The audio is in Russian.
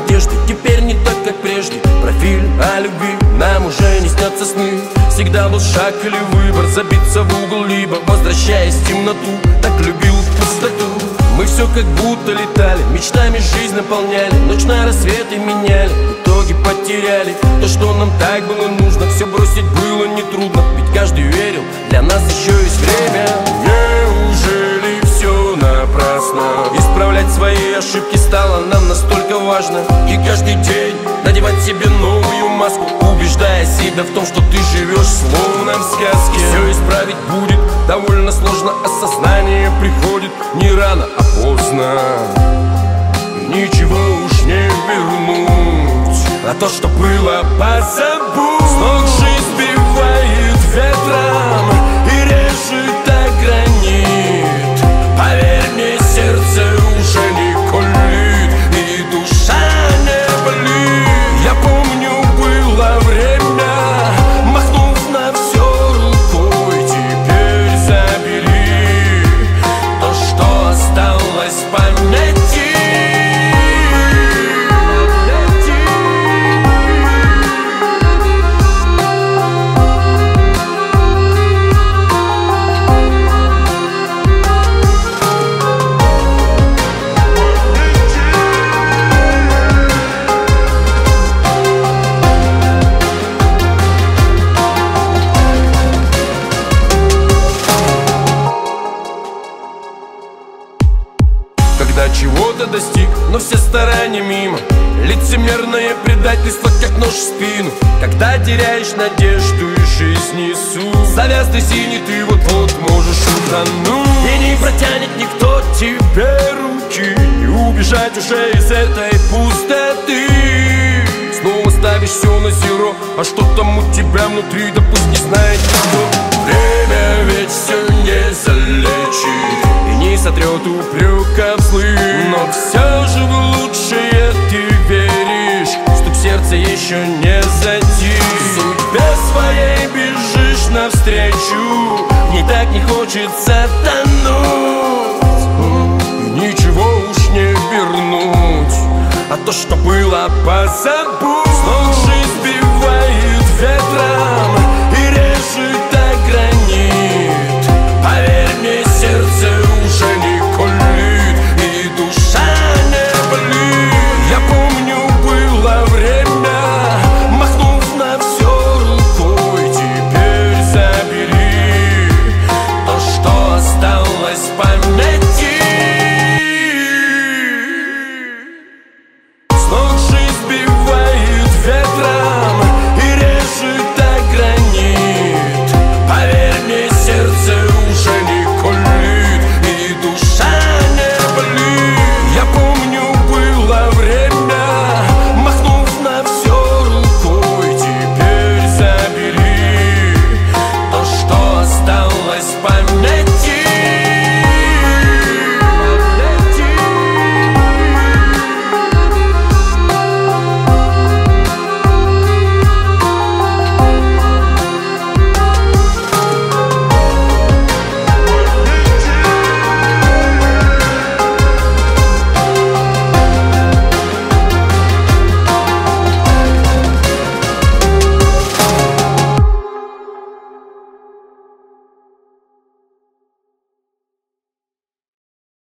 надежды, теперь не так, как прежде. Про фильм о любви нам уже не снятся сны. Всегда был шаг или выбор, забиться в угол, либо возвращаясь в темноту. Так любил пустоту. Мы все как будто летали, мечтами жизнь наполняли, ночь на рассветы меняли, в итоге потеряли то, что нам так было нужно. Все бросить было нетрудно, ведь каждый верил, для нас еще есть время. Неужели все напрасно? Исправлять свои ошибки стало нам настолько важно. И каждый день надевать себе новую маску, убеждая себя в том, что ты живешь словно в сказке. Все исправить будет довольно сложно, осознание приходит не рано, а поздно. И ничего уж не вернуть, а то, что было, позабудь. С ног жизнь сбивает ветром и режет о гранит. Поверь мне, сердце уже не колит и душа не болит. Я помню, было время, махнув на все рукой, теперь забери то, что осталось в памяти. Когда чего-то достиг, но все старания мимо. Лицемерное предательство, как нож в спину. Когда теряешь надежду и жизнь несу. Завязный синий, ты вот-вот можешь утонуть. И не протянет никто тебе руки, не убежать уже из этой пустоты. Снова ставишь все на зеро, а что там у тебя внутри, да пусть не знает никто. Время ведь все не залечит и не сотрет упреков злых. Но все же в лучшее ты веришь, стук сердца еще не затих. Судьбе своей бежишь навстречу, не так не хочется тонуть. И ничего уж не вернуть, а то, что было, позабудь.